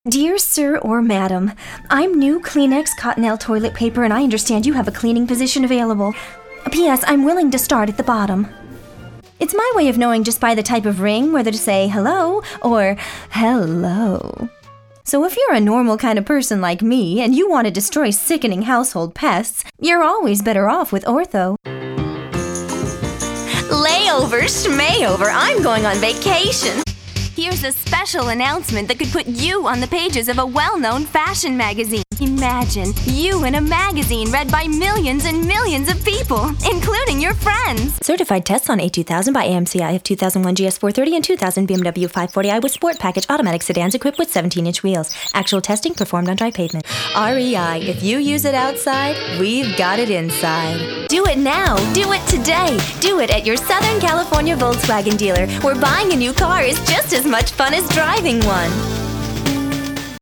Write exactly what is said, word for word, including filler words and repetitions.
Dear Sir or Madam, I'm new Kleenex Cottonelle toilet paper and I understand you have a cleaning position available. P S. I'm willing to start at the bottom. It's my way of knowing just by the type of ring whether to say hello or hello. So if you're a normal kind of person like me and you want to destroy sickening household pests, you're always better off with Ortho. Layover, schmayover, I'm going on vacation. Here's a special announcement that could put you on the pages of a well-known fashion magazine. Imagine you in a magazine read by millions and millions of people, including your friends. Certified tests on A two thousand by A M C I of two thousand one G S four thirty and two thousand B M W five forty i with sport package automatic sedans equipped with seventeen inch wheels. Actual testing performed on dry pavement. R E I, if you use it outside, we've got it inside. Do it now. Do it today. Do it at your Southern California Volkswagen dealer, where buying a new car is just as much fun as driving one.